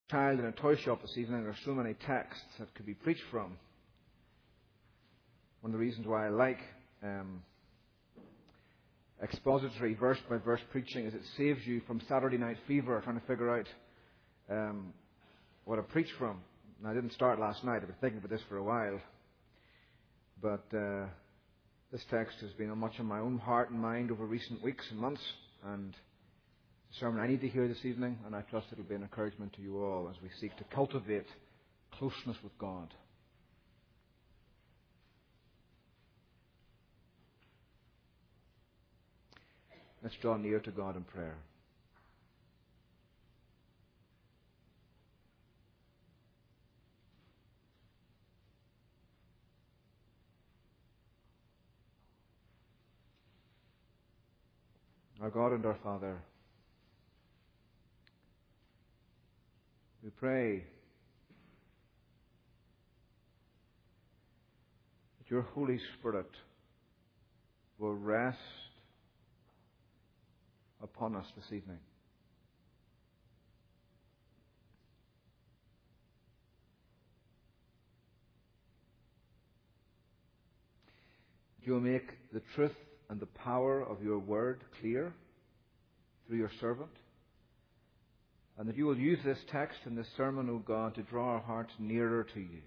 child in a toy shop this evening. There are so many texts that could be preached from. One of the reasons why I like expository verse-by-verse preaching is it saves you from Saturday night fever trying to figure out what to preach from. And I didn't start last night. I've been thinking about this for a while. But this text has been much on my own heart and mind over recent weeks and months. And the sermon I need to hear this evening, and I trust it will be an encouragement to you all as we seek to cultivate closeness with God. Let's draw near to God in prayer. Our God and our Father, we pray that your Holy Spirit will rest upon us this evening. That you will make the truth and the power of your word clear through your servant, and that you will use this text and this sermon, O God, to draw our hearts nearer to you.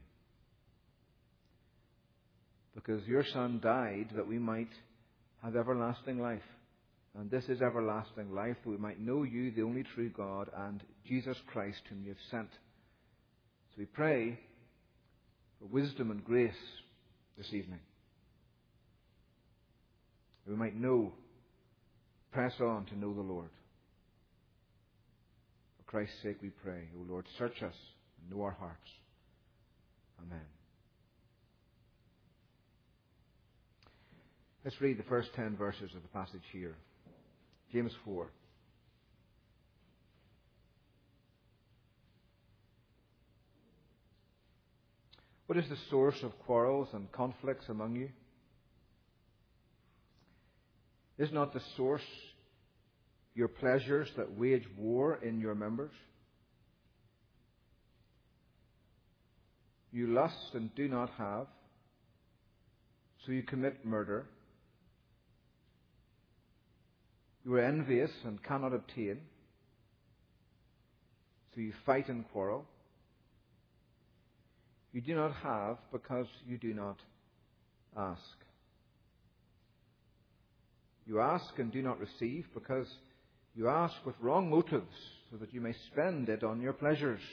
Because your Son died that we might have everlasting life. And this is everlasting life, that we might know you, the only true God, and Jesus Christ, whom you have sent. So we pray for wisdom and grace this evening, that we might press on to know the Lord. For Christ's sake we pray. O Lord, search us and know our hearts. Amen. Let's read the first 10 verses of the passage here. James 4. What is the source of quarrels and conflicts among you? Is not the source your pleasures that wage war in your members? You lust and do not have, so you commit murder. You are envious and cannot obtain, so you fight and quarrel. You do not have because you do not ask. You ask and do not receive because you ask with wrong motives, so that you may spend it on your pleasures.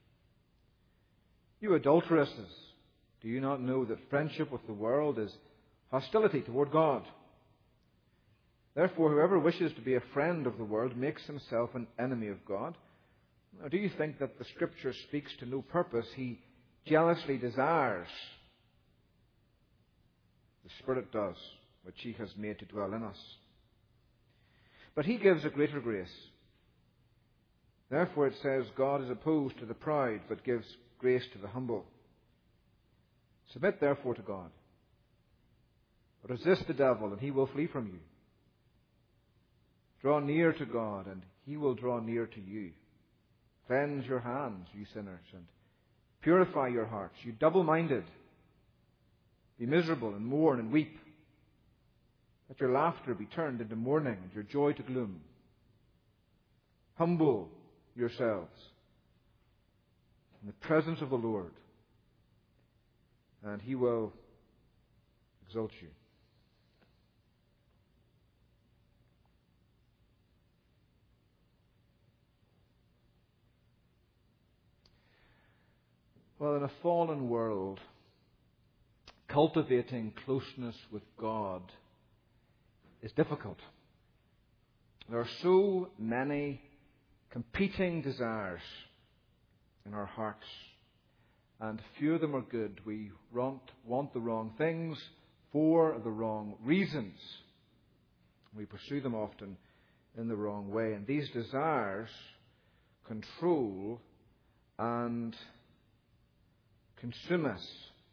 You adulteresses, do you not know that friendship with the world is hostility toward God? Therefore, whoever wishes to be a friend of the world makes himself an enemy of God. Now, do you think that the Scripture speaks to no purpose? He jealously desires. The Spirit does, which He has made to dwell in us. But He gives a greater grace. Therefore it says, God is opposed to the proud, but gives grace to the humble. Submit therefore to God. Resist the devil, and he will flee from you. Draw near to God, and He will draw near to you. Cleanse your hands, you sinners, and purify your hearts, you double-minded. Be miserable and mourn and weep. Let your laughter be turned into mourning and your joy to gloom. Humble yourselves in the presence of the Lord, and He will exalt you. Well, in a fallen world, cultivating closeness with God is difficult. There are so many competing desires in our hearts, and few of them are good. We want the wrong things for the wrong reasons. We pursue them often in the wrong way, and these desires control and consume us.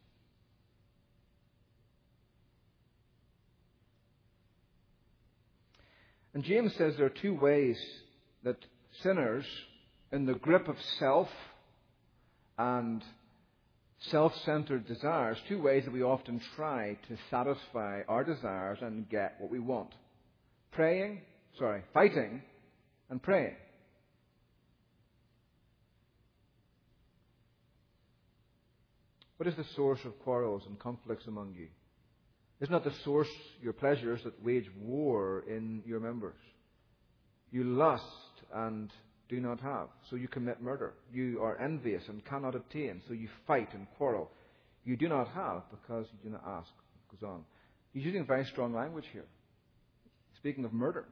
And James says there are two ways that sinners, in the grip of self and self-centered desires, two ways that we often try to satisfy our desires and get what we want. Fighting and praying. What is the source of quarrels and conflicts among you? Is not the source your pleasures that wage war in your members? You lust and do not have, so you commit murder. You are envious and cannot obtain, so you fight and quarrel. You do not have because you do not ask. It goes on. He's using very strong language here. Speaking of murder.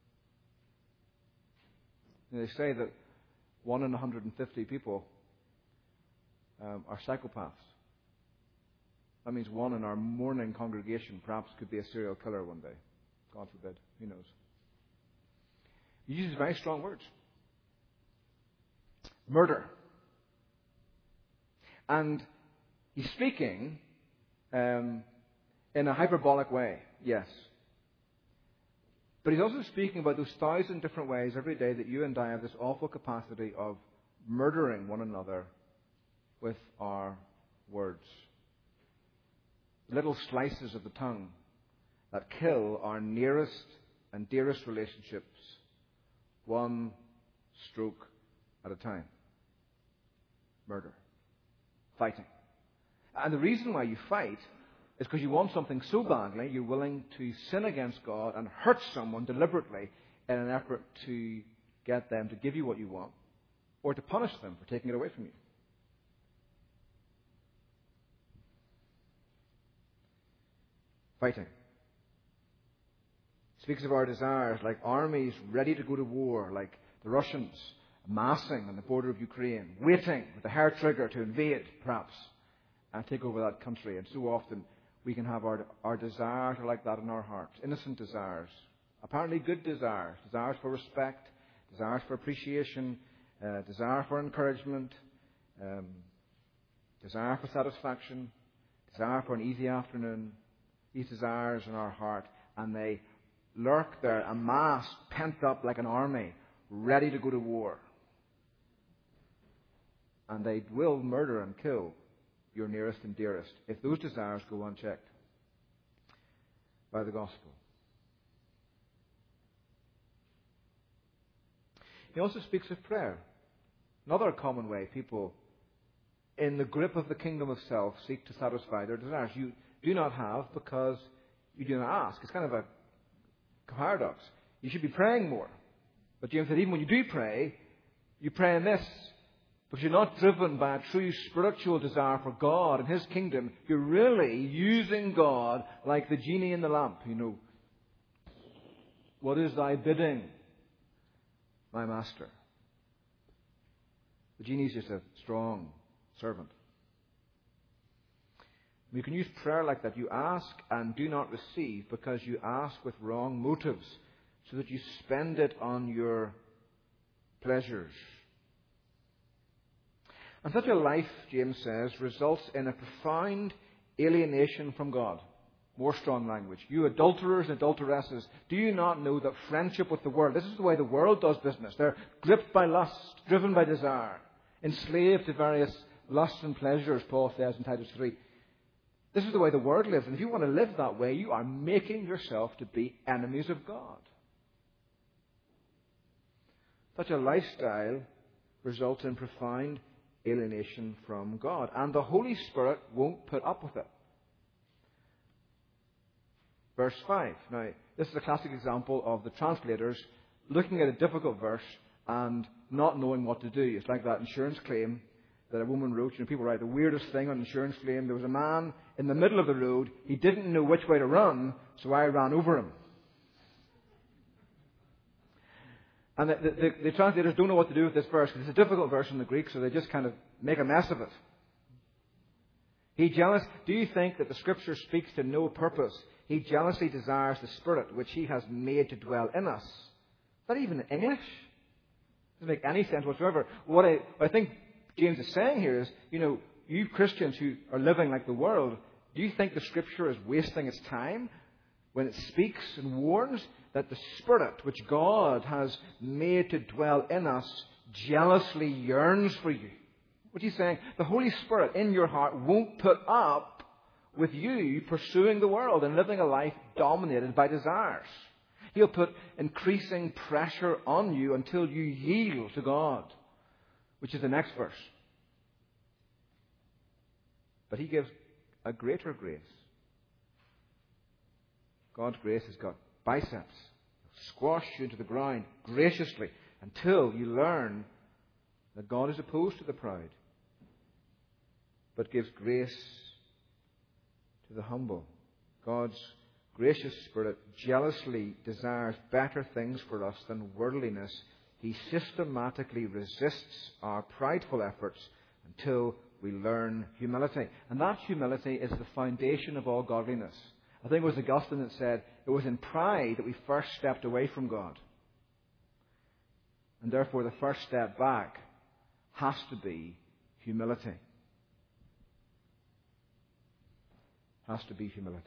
They say that 1 in 150 people are psychopaths. That means one in our morning congregation perhaps could be a serial killer one day. God forbid. Who knows? He uses very strong words. Murder. And he's speaking in a hyperbolic way, yes. But he's also speaking about those 1,000 different ways every day that you and I have this awful capacity of murdering one another with our words. Little slices of the tongue that kill our nearest and dearest relationships, one stroke at a time. Murder. Fighting. And the reason why you fight is because you want something so badly, you're willing to sin against God and hurt someone deliberately in an effort to get them to give you what you want, or to punish them for taking it away from you. Fighting. Speaks of our desires like armies ready to go to war, like the Russians massing on the border of Ukraine, waiting with the hair trigger to invade, perhaps, and take over that country. And so often we can have our desires are like that in our hearts. Innocent desires. Apparently good desires. Desires for respect, desires for appreciation, desire for encouragement, desire for satisfaction, desire for an easy afternoon. These desires in our heart, and they lurk there, amassed, pent up like an army, ready to go to war. And they will murder and kill your nearest and dearest if those desires go unchecked by the gospel. He also speaks of prayer. Another common way people, in the grip of the kingdom of self, seek to satisfy their desires. You do not have because you do not ask. It's kind of a paradox. You should be praying more. But James said, even when you do pray, you pray in this. Because you're not driven by a true spiritual desire for God and His kingdom. You're really using God like the genie in the lamp. You know, what is thy bidding, my master? The genie is just a strong servant. You can use prayer like that. You ask and do not receive because you ask with wrong motives, so that you spend it on your pleasures. And such a life, James says, results in a profound alienation from God. More strong language. You adulterers and adulteresses, do you not know that friendship with the world, this is the way the world does business. They're gripped by lust, driven by desire, enslaved to various lusts and pleasures, Paul says in Titus 3. This is the way the world lives. And if you want to live that way, you are making yourself to be enemies of God. Such a lifestyle results in profound alienation from God. And the Holy Spirit won't put up with it. Verse 5. Now, this is a classic example of the translators looking at a difficult verse and not knowing what to do. It's like that insurance claim that a woman wrote. You know, people write the weirdest thing on insurance claim. There was a man in the middle of the road. He didn't know which way to run, so I ran over him. And the translators don't know what to do with this verse because it's a difficult verse in the Greek, so they just kind of make a mess of it. Do you think that the Scripture speaks to no purpose? He jealously desires the Spirit which He has made to dwell in us. Is that even English? Doesn't make any sense whatsoever. What I think James is saying here is, you Christians who are living like the world, do you think the Scripture is wasting its time when it speaks and warns that the Spirit which God has made to dwell in us jealously yearns for you? What he's saying, the Holy Spirit in your heart won't put up with you pursuing the world and living a life dominated by desires. He'll put increasing pressure on you until you yield to God, which is the next verse. But he gives a greater grace. God's grace has got biceps. Squash you into the ground graciously until you learn that God is opposed to the proud, but gives grace to the humble. God's gracious Spirit jealously desires better things for us than worldliness. He systematically resists our prideful efforts until we learn humility. And that humility is the foundation of all godliness. I think it was Augustine that said it was in pride that we first stepped away from God. And therefore the first step back has to be humility. Has to be humility.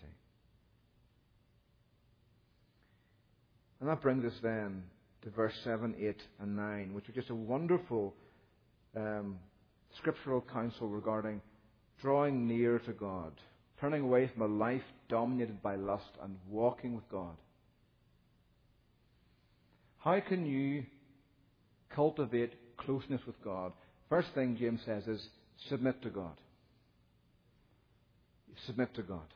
And that brings us then to verse 7, 8 and 9, which are just a wonderful scriptural counsel regarding drawing near to God, turning away from a life dominated by lust and walking with God. How can you cultivate closeness with God? First thing James says is submit to God. Submit to God.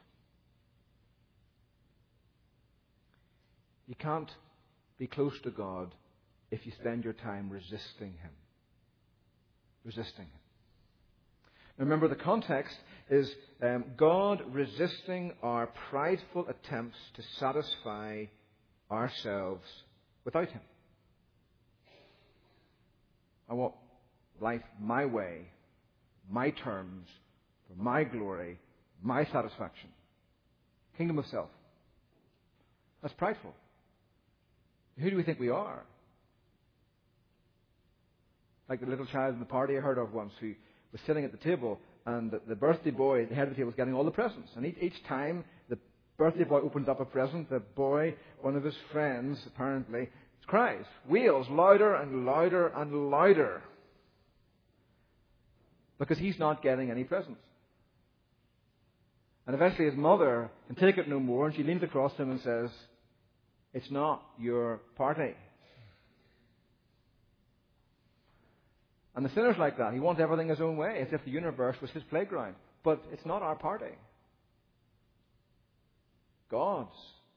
You can't be close to God if you spend your time resisting Him. Resisting Him. Now remember, the context is God resisting our prideful attempts to satisfy ourselves without Him. I want life my way, my terms, for my glory, my satisfaction. Kingdom of self. That's prideful. Who do we think we are? Like the little child in the party I heard of once who was sitting at the table, and the birthday boy at the head of the table was getting all the presents. And each time the birthday boy opens up a present, the boy, one of his friends apparently, cries, wails louder and louder and louder, because he's not getting any presents. And eventually his mother can take it no more, and she leans across to him and says, "It's not your party." And the sinner's like that. He wants everything his own way, as if the universe was his playground. But it's not our party. God's.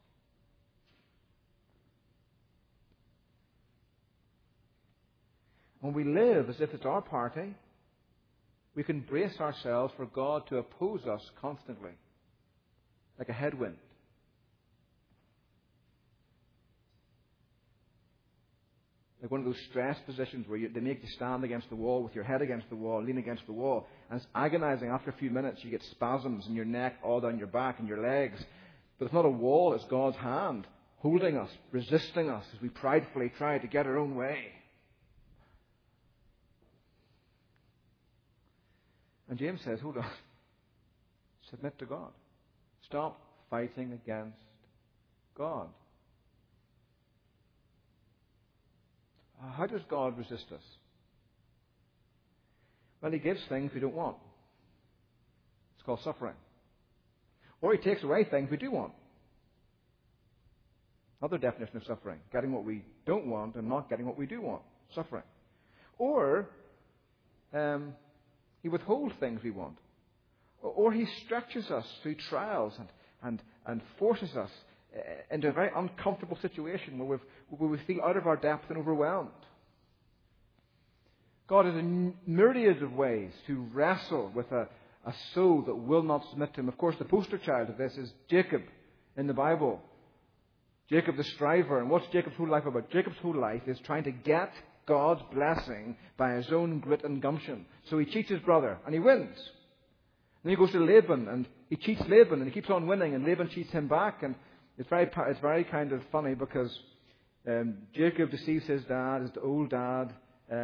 When we live as if it's our party, we can brace ourselves for God to oppose us constantly, like a headwind. Like one of those stress positions where they make you stand against the wall with your head against the wall, lean against the wall. And it's agonizing. After a few minutes, you get spasms in your neck, all down your back and your legs. But it's not a wall, it's God's hand holding us, resisting us as we pridefully try to get our own way. And James says, hold on. Submit to God. Stop fighting against God. How does God resist us? Well, He gives things we don't want. It's called suffering. Or He takes away things we do want. Another definition of suffering. Getting what we don't want and not getting what we do want. Suffering. Or He withholds things we want. Or He stretches us through trials and forces us into a very uncomfortable situation where we feel out of our depth and overwhelmed. God has a myriad of ways to wrestle with a soul that will not submit to Him. Of course, the poster child of this is Jacob in the Bible. Jacob the striver. And what's Jacob's whole life about? Jacob's whole life is trying to get God's blessing by his own grit and gumption. So he cheats his brother and he wins. Then he goes to Laban and he cheats Laban and he keeps on winning, and Laban cheats him back. And it's very kind of funny because Jacob deceives his dad. His old dad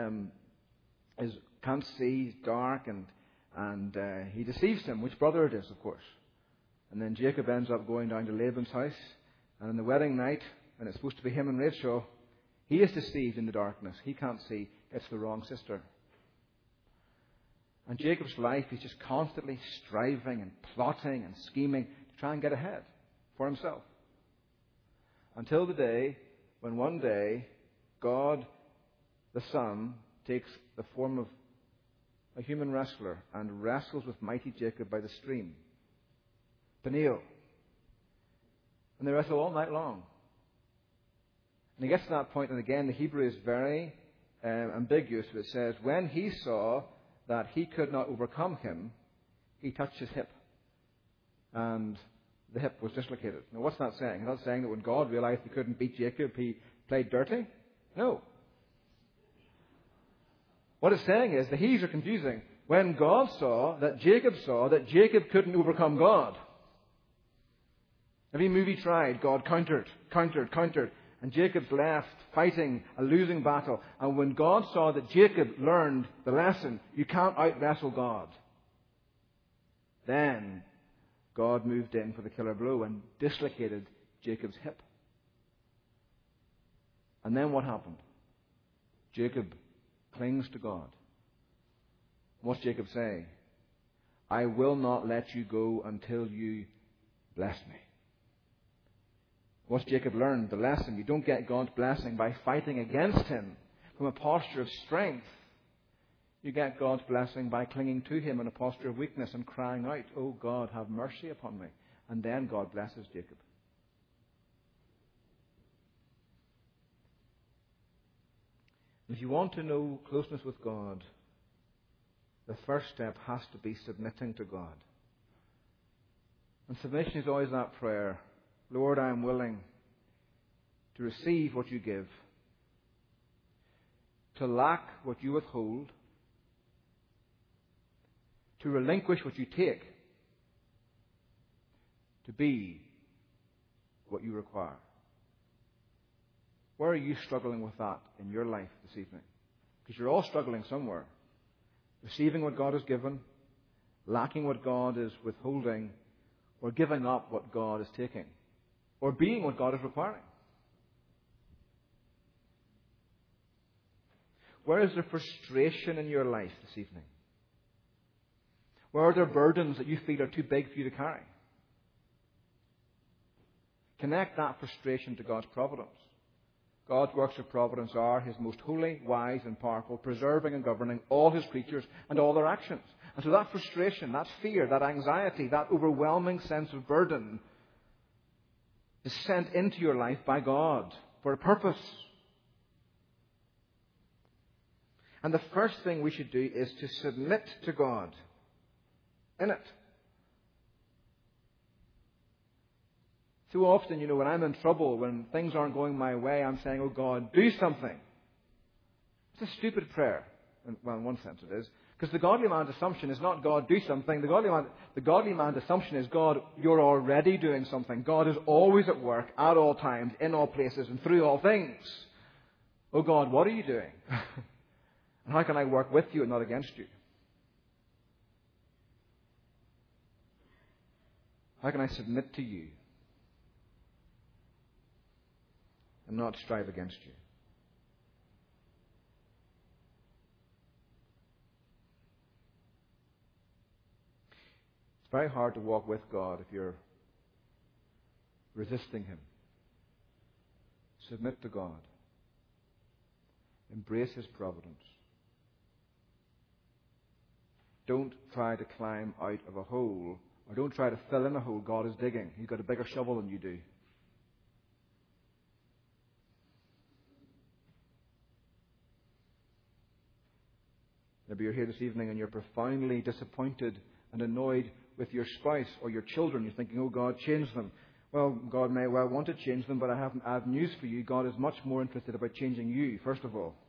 can't see, he's dark, and he deceives him, which brother it is, of course. And then Jacob ends up going down to Laban's house, and on the wedding night, when it's supposed to be him and Rachel, he is deceived in the darkness. He can't see. It's the wrong sister. And Jacob's life, he's just constantly striving and plotting and scheming to try and get ahead for himself. Until the day when one day God, the Son, takes the form of a human wrestler and wrestles with mighty Jacob by the stream, Peniel. And they wrestle all night long. And he gets to that point, and again, the Hebrew is very ambiguous. It says, when he saw that he could not overcome him, he touched his hip. And the hip was dislocated. Now, what's that saying? It's not saying that when God realized he couldn't beat Jacob, he played dirty. No. What it's saying is the Hebrews are confusing. When God saw that Jacob couldn't overcome God. Every move he tried, God countered. And Jacob's left fighting a losing battle. And when God saw that Jacob learned the lesson, you can't out-wrestle God, then God moved in for the killer blow and dislocated Jacob's hip. And then what happened? Jacob clings to God. What's Jacob say? I will not let you go until you bless me. What's Jacob learned? The lesson. You don't get God's blessing by fighting against him from a posture of strength. You get God's blessing by clinging to him in a posture of weakness and crying out, oh God, have mercy upon me. And then God blesses Jacob. If you want to know closeness with God, the first step has to be submitting to God. And submission is always that prayer. Lord, I am willing to receive what you give, to lack what you withhold, to relinquish what you take, to be what you require. Where are you struggling with that in your life this evening? Because you're all struggling somewhere. Receiving what God has given, lacking what God is withholding, or giving up what God is taking, or being what God is requiring. Where is there frustration in your life this evening? Where are there burdens that you feel are too big for you to carry? Connect that frustration to God's providence. God's works of providence are His most holy, wise, and powerful, preserving and governing all His creatures and all their actions. And so that frustration, that fear, that anxiety, that overwhelming sense of burden is sent into your life by God for a purpose. And the first thing we should do is to submit to God in it. Too often, when I'm in trouble, when things aren't going my way, I'm saying, oh God, do something. It's a stupid prayer. Well, in one sense it is. Because the godly man's assumption is not God, do something. The godly man's assumption is God, you're already doing something. God is always at work, at all times, in all places, and through all things. Oh God, what are you doing? And how can I work with you and not against you? How can I submit to you and not strive against you? It's very hard to walk with God if you're resisting Him. Submit to God. Embrace His providence. Don't try to climb out of a hole, or don't try to fill in a hole God is digging. He's got a bigger shovel than you do. Maybe you're here this evening and you're profoundly disappointed and annoyed with your spouse or your children. You're thinking, oh God, change them. Well, God may well want to change them, but I have news for you. God is much more interested about changing you, first of all.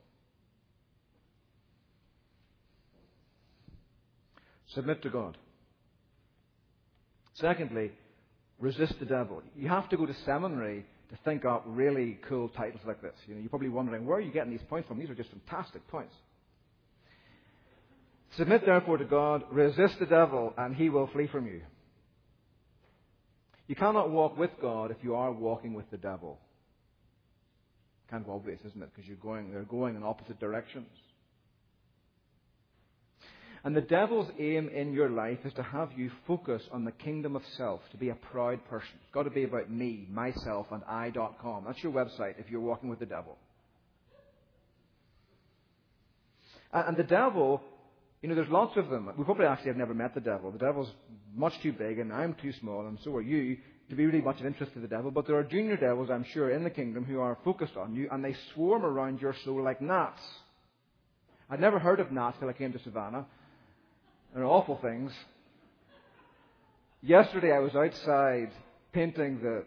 Submit to God. Secondly, resist the devil. You have to go to seminary to think up really cool titles like this. You're probably wondering, where are you getting these points from? These are just fantastic points. Submit therefore to God, resist the devil, and he will flee from you. You cannot walk with God if you are walking with the devil. Kind of obvious, isn't it? Because they're going in opposite directions. And the devil's aim in your life is to have you focus on the kingdom of self, to be a proud person. It's got to be about me, myself, and I.com. That's your website if you're walking with the devil. And the devil, there's lots of them. We probably actually have never met the devil. The devil's much too big, and I'm too small, and so are you, to be really much of interest to the devil. But there are junior devils, I'm sure, in the kingdom who are focused on you, and they swarm around your soul like gnats. I'd never heard of gnats till I came to Savannah. They're awful things. Yesterday I was outside painting the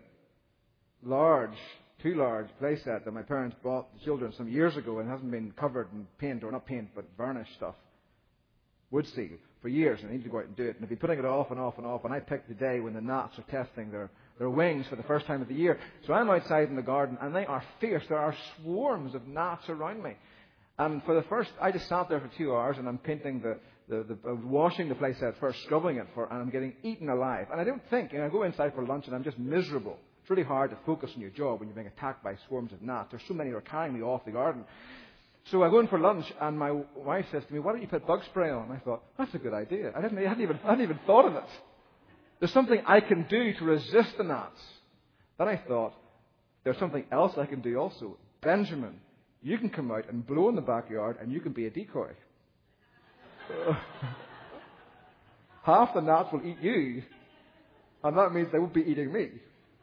too large playset that my parents bought the children some years ago and hasn't been covered in paint, or not paint, but varnish stuff, wood seal, for years, and I need to go out and do it. And I've been putting it off and off and off, and I picked the day when the gnats are testing their wings for the first time of the year. So I'm outside in the garden, and they are fierce. There are swarms of gnats around me. And I just sat there for 2 hours, and I'm painting washing the playset first, scrubbing it and I'm getting eaten alive. And I don't think, I go inside for lunch and I'm just miserable. It's really hard to focus on your job when you're being attacked by swarms of gnats. There's so many who are carrying me off the garden. So I go in for lunch, and my wife says to me, "Why don't you put bug spray on?" And I thought, that's a good idea. I hadn't even thought of it. There's something I can do to resist the gnats. Then I thought, there's something else I can do also. Benjamin, you can come out and blow in the backyard, and you can be a decoy. Half the gnats will eat you, and that means they won't be eating me.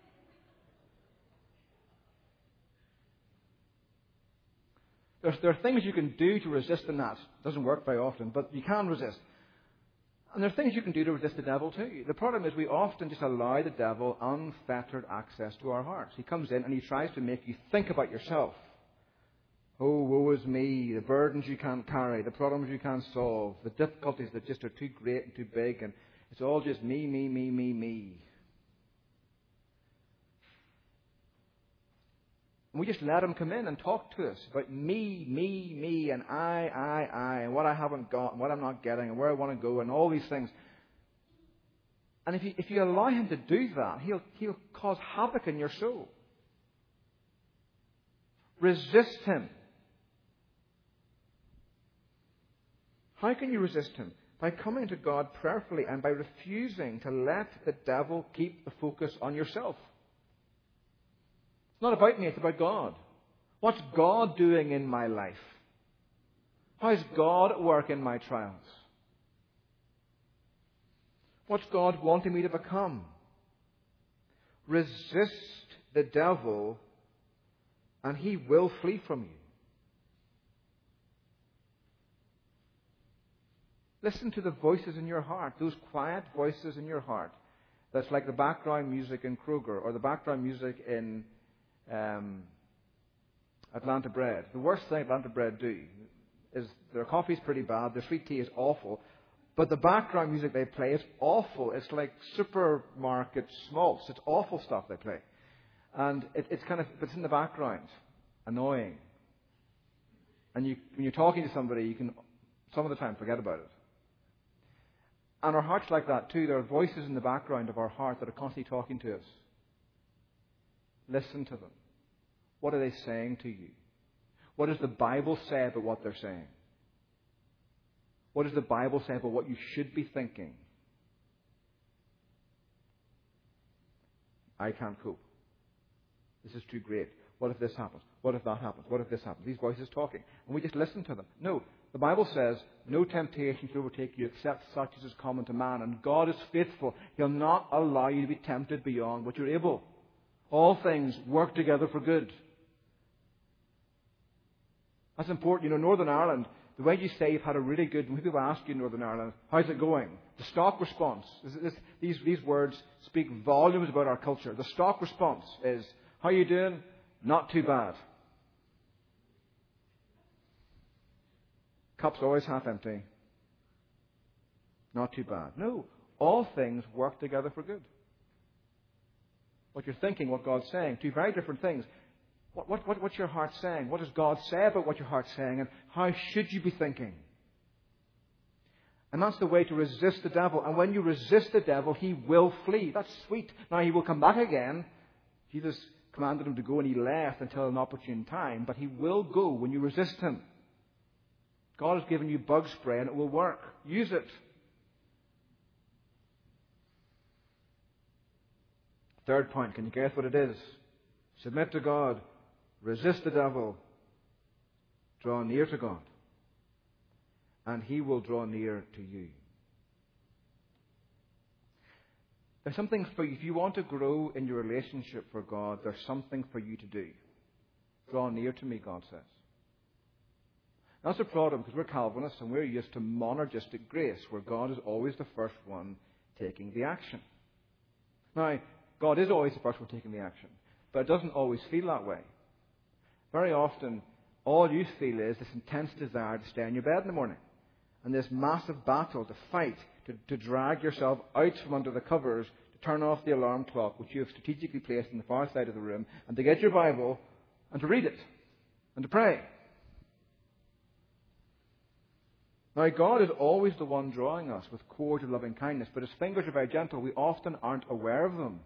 There are things you can do to resist the gnats. It doesn't work very often, but you can resist. And there are things you can do to resist the devil too. The problem is we often just allow the devil unfettered access to our hearts. He comes in and he tries to make you think about yourself. Oh, woe is me, the burdens you can't carry, the problems you can't solve, the difficulties that just are too great and too big, and it's all just me, me, me, me, me. And we just let him come in and talk to us about me, me, me, and I, and what I haven't got, and what I'm not getting, and where I want to go, and all these things. And if you allow him to do that, he'll cause havoc in your soul. Resist him. How can you resist him? By coming to God prayerfully and by refusing to let the devil keep the focus on yourself. It's not about me, it's about God. What's God doing in my life? How is God at work in my trials? What's God wanting me to become? Resist the devil and he will flee from you. Listen to the voices in your heart, those quiet voices in your heart. That's like the background music in Kroger or the background music in Atlanta Bread. The worst thing Atlanta Bread do is their coffee's pretty bad, their sweet tea is awful, but the background music they play is awful. It's like supermarket schmaltz. It's awful stuff they play. And it's in the background. Annoying. And when you're talking to somebody, you can some of the time forget about it. And our heart's like that too. There are voices in the background of our heart that are constantly talking to us. Listen to them. What are they saying to you? What does the Bible say about what they're saying? What does the Bible say about what you should be thinking? I can't cope. This is too great. What if this happens? What if that happens? What if this happens? These voices talking. And we just listen to them. No. The Bible says, no temptation shall overtake you except such as is common to man. And God is faithful. He'll not allow you to be tempted beyond what you're able. All things work together for good. That's important. Northern Ireland, the way you say you've had a really good, when people ask you in Northern Ireland, how's it going? The stock response, these words speak volumes about our culture. The stock response is, how are you doing? Not too bad. Cup's always half empty. Not too bad. No, all things work together for good. What you're thinking, what God's saying, two very different things. What's your heart saying? What does God say about what your heart's saying? And how should you be thinking? And that's the way to resist the devil. And when you resist the devil, he will flee. That's sweet. Now, he will come back again. Jesus commanded him to go, and he left until an opportune time. But he will go when you resist him. God has given you bug spray and it will work. Use it. Third point, can you guess what it is? Submit to God. Resist the devil. Draw near to God. And He will draw near to you. There's something for you. If you want to grow in your relationship for God, there's something for you to do. Draw near to me, God says. That's a problem because we're Calvinists and we're used to monergistic grace, where God is always the first one taking the action. Now, God is always the first one taking the action, but it doesn't always feel that way. Very often, all you feel is this intense desire to stay in your bed in the morning, and this massive battle to fight, to drag yourself out from under the covers, to turn off the alarm clock, which you have strategically placed in the far side of the room, and to get your Bible and to read it and to pray. Now, God is always the one drawing us with cords of loving kindness, but His fingers are very gentle. We often aren't aware of them.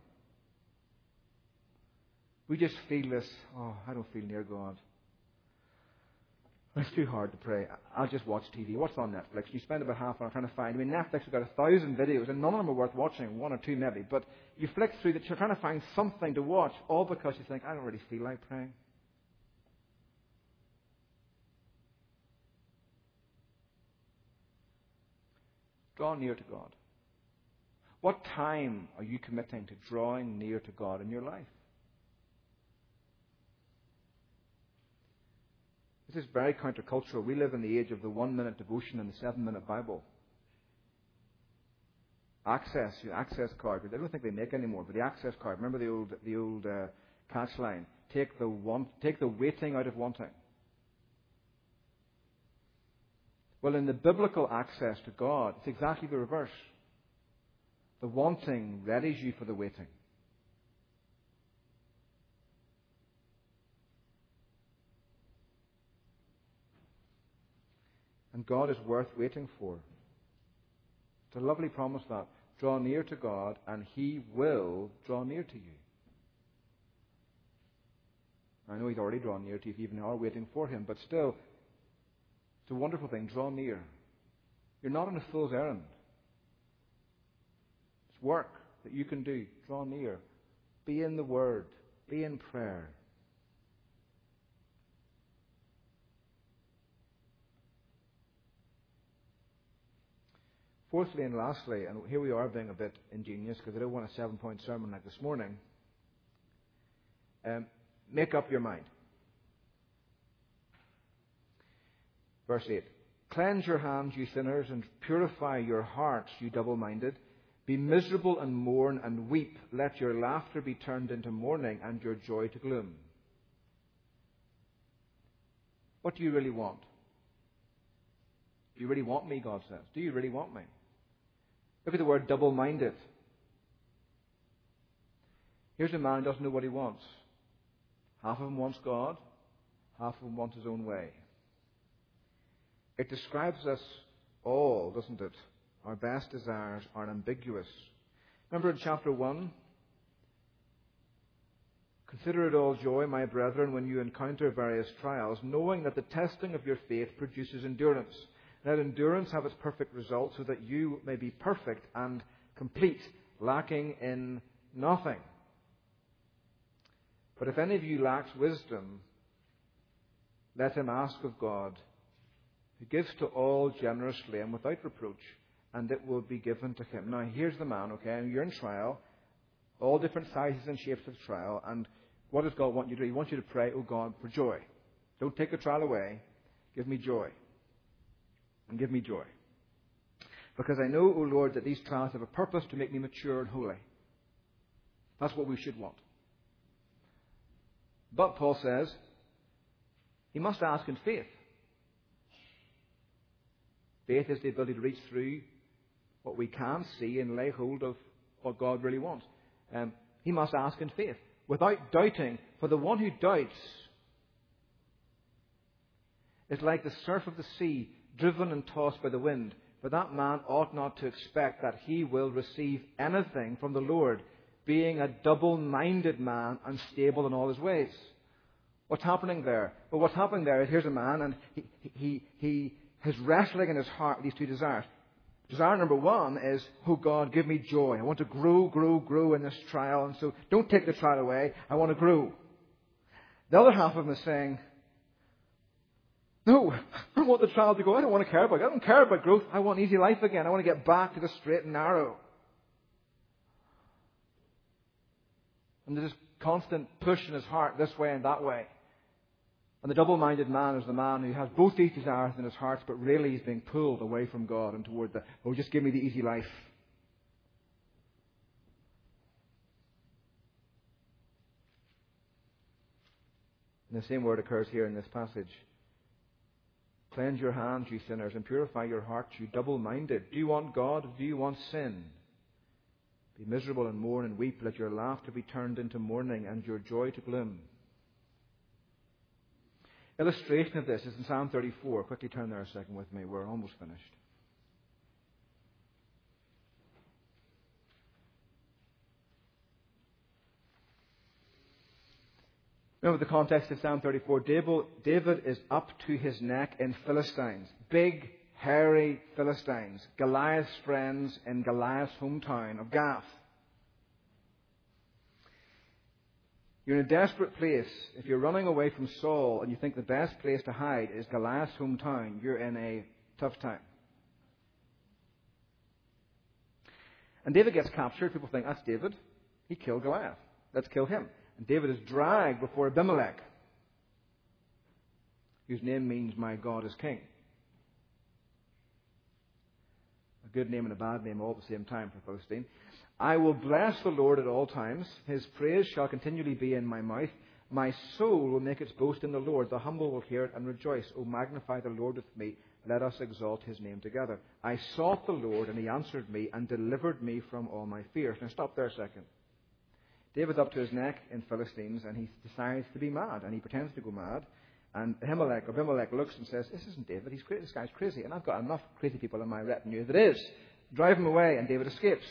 We just feel this, I don't feel near God. It's too hard to pray. I'll just watch TV. What's on Netflix? You spend about half an hour trying to find. Netflix has got 1,000 videos, and none of them are worth watching, one or two maybe. But you flick through that, you're trying to find something to watch, all because you think, I don't really feel like praying. Draw near to God. What time are you committing to drawing near to God in your life? This is very countercultural. We live in the age of the 1-minute devotion and the 7-minute Bible. Access card. I don't think they make anymore, but the access card. Remember the old catch line? Take the waiting out of wanting. Well, in the biblical access to God, it's exactly the reverse. The wanting readies you for the waiting. And God is worth waiting for. It's a lovely promise that. Draw near to God and He will draw near to you. I know He's already drawn near to you if you even are waiting for Him, but still, it's a wonderful thing. Draw near. You're not on a fool's errand. It's work that you can do. Draw near. Be in the Word. Be in prayer. Fourthly and lastly, and here we are being a bit ingenious because I don't want a 7-point sermon like this morning, make up your mind. Verse 8. Cleanse your hands, you sinners, and purify your hearts, you double-minded. Be miserable and mourn and weep. Let your laughter be turned into mourning and your joy to gloom. What do you really want? Do you really want me, God says? Do you really want me? Look at the word double-minded. Here's a man who doesn't know what he wants. Half of him wants God, half of him wants his own way. It describes us all, doesn't it? Our best desires are ambiguous. Remember in chapter 1? Consider it all joy, my brethren, when you encounter various trials, knowing that the testing of your faith produces endurance. Let endurance have its perfect result, so that you may be perfect and complete, lacking in nothing. But if any of you lacks wisdom, let him ask of God, who gives to all generously and without reproach, and it will be given to him. Now, here's the man, okay, and you're in trial, all different sizes and shapes of trial, and what does God want you to do? He wants you to pray, oh God, for joy. Don't take the trial away. Give me joy. And give me joy. Because I know, O Lord, that these trials have a purpose to make me mature and holy. That's what we should want. But, Paul says, he must ask in faith. Faith is the ability to reach through what we can see and lay hold of what God really wants. He must ask in faith, without doubting. For the one who doubts is like the surf of the sea, driven and tossed by the wind. For that man ought not to expect that he will receive anything from the Lord, being a double-minded man, unstable in all his ways. What's happening there? Well, what's happening there is here's a man, and he his wrestling in his heart, these two desires. Desire number one is, oh God, give me joy. I want to grow in this trial. And so don't take the trial away. I want to grow. The other half of him is saying, no, I want the trial to go. I don't want to care about it. I don't care about growth. I want easy life again. I want to get back to the straight and narrow. And there's this constant push in his heart this way and that way. And the double-minded man is the man who has both these desires in his heart, but really he's being pulled away from God and toward the, oh, just give me the easy life. And the same word occurs here in this passage. Cleanse your hands, you sinners, and purify your hearts, you double-minded. Do you want God? Do you want sin? Be miserable and mourn and weep. Let your laughter be turned into mourning and your joy to gloom. Illustration of this is in Psalm 34. Quickly turn there a second with me. We're almost finished. Remember the context of Psalm 34. David is up to his neck in Philistines. Big, hairy Philistines. Goliath's friends in Goliath's hometown of Gath. You're in a desperate place. If you're running away from Saul and you think the best place to hide is Goliath's hometown, you're in a tough time. And David gets captured. People think, that's David. He killed Goliath. Let's kill him. And David is dragged before Abimelech, whose name means my God is king. A good name and a bad name all at the same time for Philistine. I will bless the Lord at all times. His praise shall continually be in my mouth. My soul will make its boast in the Lord. The humble will hear it and rejoice. O magnify the Lord with me. Let us exalt his name together. I sought the Lord, and he answered me and delivered me from all my fears. Now stop there a second. David's up to his neck in Philistines, and he decides to be mad, and he pretends to go mad. And Abimelech looks and says, this isn't David. This guy's crazy, and I've got enough crazy people in my retinue as it is. Drive him away, and David escapes.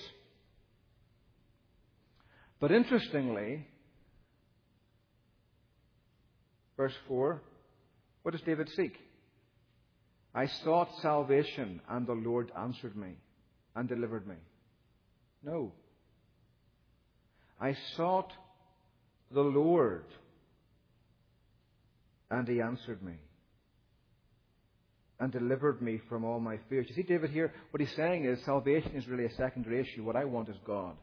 But interestingly, verse 4, what does David seek? I sought salvation, and the Lord answered me and delivered me. No. I sought the Lord, and he answered me and delivered me from all my fears. You see, David here, what he's saying is salvation is really a secondary issue. What I want is God.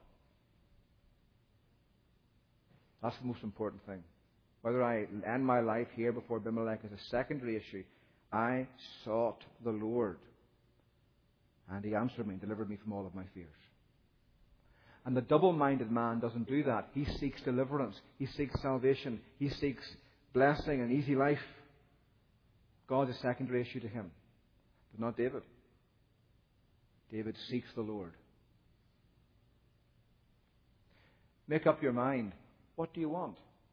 That's the most important thing. Whether I end my life here before Abimelech is a secondary issue. I sought the Lord, and he answered me and delivered me from all of my fears. And the double-minded man doesn't do that. He seeks deliverance. He seeks salvation. He seeks blessing and easy life. God is a secondary issue to him, but not David. David seeks the Lord. Make up your mind. What do you want?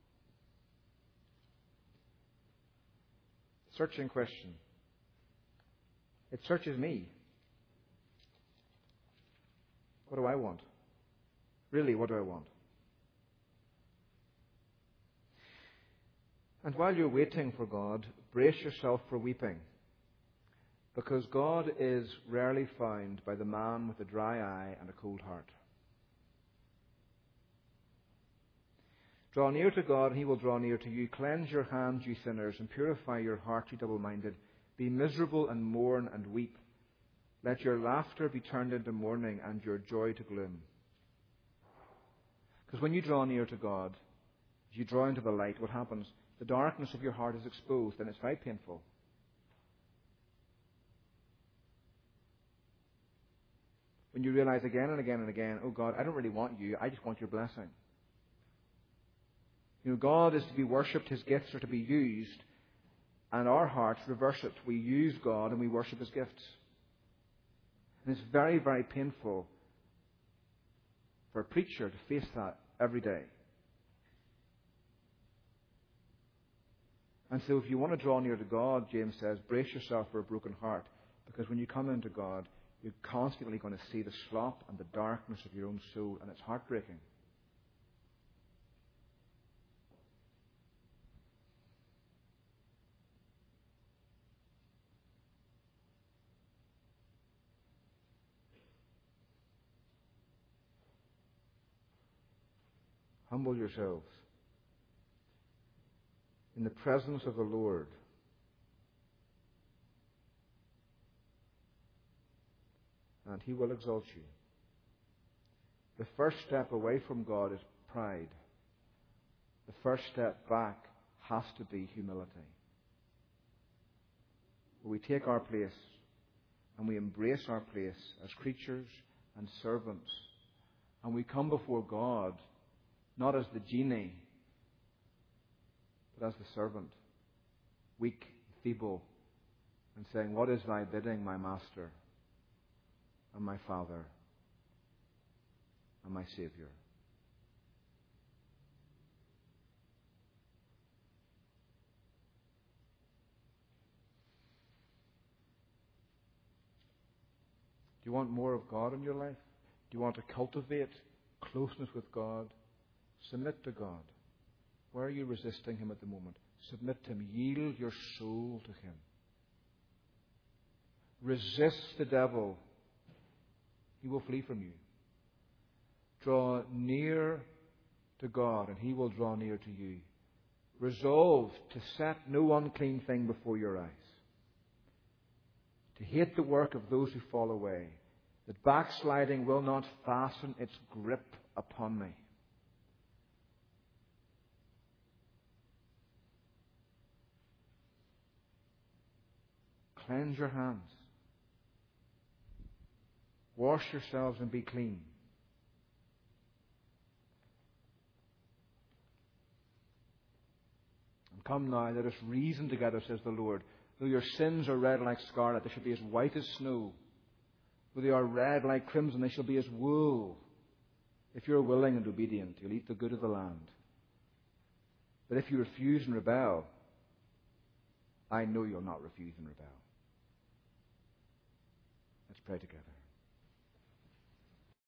Searching question. It searches me. What do I want? Really, what do I want? And while you're waiting for God, brace yourself for weeping. Because God is rarely found by the man with a dry eye and a cold heart. Draw near to God, and he will draw near to you. Cleanse your hands, you sinners, and purify your heart, you double-minded. Be miserable and mourn and weep. Let your laughter be turned into mourning and your joy to gloom. Because when you draw near to God, as you draw into the light, what happens? The darkness of your heart is exposed, and it's very painful. When you realize again and again and again, oh God, I don't really want you, I just want your blessing. You know, God is to be worshipped, his gifts are to be used, and our hearts reverse it. We use God and we worship his gifts. And it's very, very painful for a preacher to face that every day. And so if you want to draw near to God, James says, brace yourself for a broken heart. Because when you come into God, you're constantly going to see the slop and the darkness of your own soul, and it's heartbreaking. Humble yourselves in the presence of the Lord. And He will exalt you. The first step away from God is pride. The first step back has to be humility. We take our place and we embrace our place as creatures and servants. And we come before God not as the genie, but as the servant, weak, feeble, and saying, "What is thy bidding, my master, and my Father, and my Saviour?" Do you want more of God in your life? Do you want to cultivate closeness with God? Submit to God. Where are you resisting Him at the moment? Submit to Him. Yield your soul to Him. Resist the devil. He will flee from you. Draw near to God, and He will draw near to you. Resolve to set no unclean thing before your eyes. To hate the work of those who fall away. That backsliding will not fasten its grip upon me. Cleanse your hands. Wash yourselves and be clean. And come now, let us reason together, says the Lord. Though your sins are red like scarlet, they shall be as white as snow. Though they are red like crimson, they shall be as wool. If you are willing and obedient, you'll eat the good of the land. But if you refuse and rebel, I know you'll not refuse and rebel. Let's pray together.